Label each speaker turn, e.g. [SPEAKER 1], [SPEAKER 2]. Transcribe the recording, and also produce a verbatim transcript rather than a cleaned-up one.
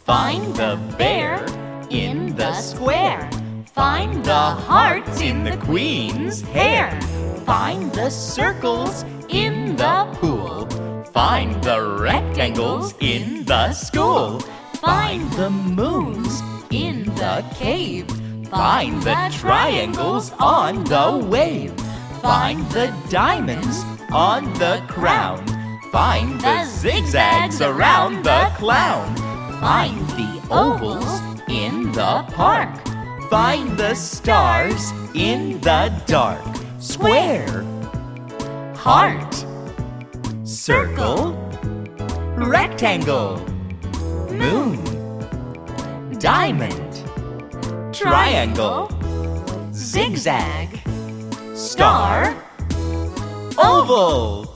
[SPEAKER 1] Find the bear in the square. Find the hearts in the queen's hair. Find the circles in the pool. Find the rectangles in the school. Find the moons in the cave. Find the triangles on the wave. Find the diamonds on the crown. Find the zigzags around the clown. Find the ovals in the park. Find the stars in the dark. Square, heart, circle, rectangle, moon, diamond, triangle, zigzag, star, oval.